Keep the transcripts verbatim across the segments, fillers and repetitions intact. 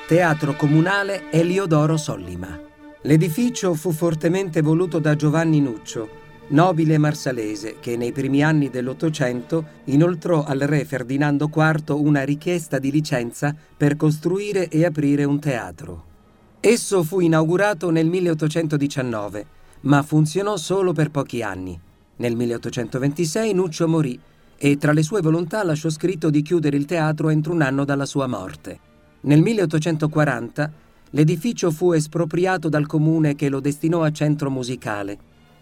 Teatro Comunale Eliodoro Sollima. L'edificio fu fortemente voluto da Giovanni Nuccio, nobile marsalese che nei primi anni dell'Ottocento inoltrò al re Ferdinando quarto una richiesta di licenza per costruire e aprire un teatro. Esso fu inaugurato nel milleottocentodiciannove, ma funzionò solo per pochi anni. Nel milleottocentoventisei Nuccio morì e tra le sue volontà lasciò scritto di chiudere il teatro entro un anno dalla sua morte. Nel milleottocentoquaranta l'edificio fu espropriato dal comune che lo destinò a centro musicale.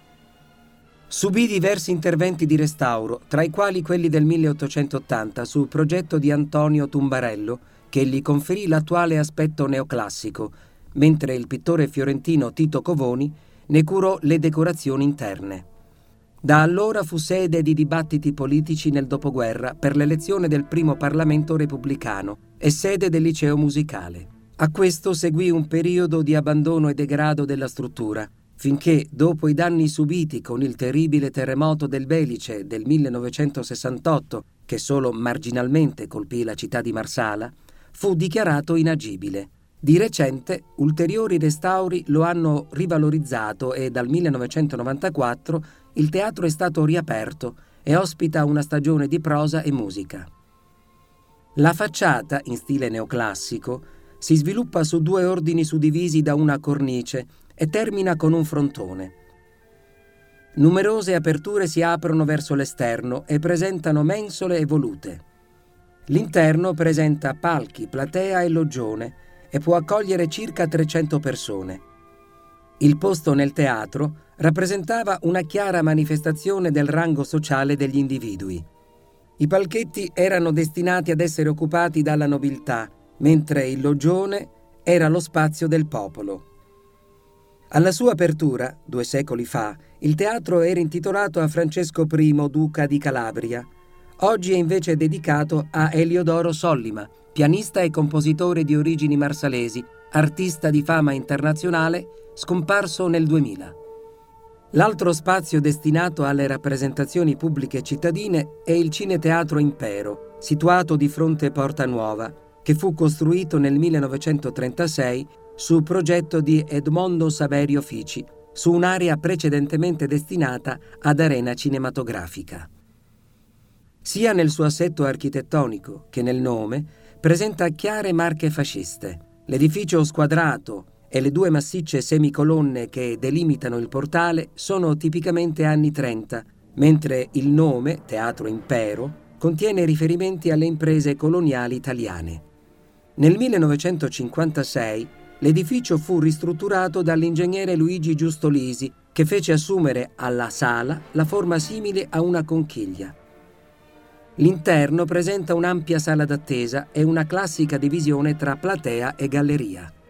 Subì diversi interventi di restauro, tra i quali quelli del milleottocentottanta su progetto di Antonio Tumbarello, che gli conferì l'attuale aspetto neoclassico, mentre il pittore fiorentino Tito Covoni ne curò le decorazioni interne. Da allora fu sede di dibattiti politici nel dopoguerra per l'elezione del primo Parlamento repubblicano e sede del liceo musicale. A questo seguì un periodo di abbandono e degrado della struttura, finché, dopo i danni subiti con il terribile terremoto del Belice del millenovecentosessantotto, che solo marginalmente colpì la città di Marsala, fu dichiarato inagibile. Di recente, ulteriori restauri lo hanno rivalorizzato e dal millenovecentonovantaquattro il teatro è stato riaperto e ospita una stagione di prosa e musica. La facciata, in stile neoclassico, si sviluppa su due ordini suddivisi da una cornice e termina con un frontone. Numerose aperture si aprono verso l'esterno e presentano mensole e volute. L'interno presenta palchi, platea e loggione e può accogliere circa trecento persone. Il posto nel teatro rappresentava una chiara manifestazione del rango sociale degli individui. I palchetti erano destinati ad essere occupati dalla nobiltà, mentre il loggione era lo spazio del popolo. Alla sua apertura, due secoli fa, il teatro era intitolato a Francesco primo, duca di Calabria. Oggi è invece dedicato a Eliodoro Sollima, pianista e compositore di origini marsalesi, artista di fama internazionale, scomparso nel duemila. L'altro spazio destinato alle rappresentazioni pubbliche cittadine è il Cineteatro Impero, situato di fronte Porta Nuova, che fu costruito nel millenovecentotrentasei su progetto di Edmondo Saverio Fici, su un'area precedentemente destinata ad arena cinematografica. Sia nel suo assetto architettonico che nel nome, presenta chiare marche fasciste. L'edificio squadrato e le due massicce semicolonne che delimitano il portale sono tipicamente anni trenta, mentre il nome, Teatro Impero, contiene riferimenti alle imprese coloniali italiane. Nel millenovecentocinquantasei l'edificio fu ristrutturato dall'ingegnere Luigi Giustolisi, che fece assumere alla sala la forma simile a una conchiglia. L'interno presenta un'ampia sala d'attesa e una classica divisione tra platea e galleria.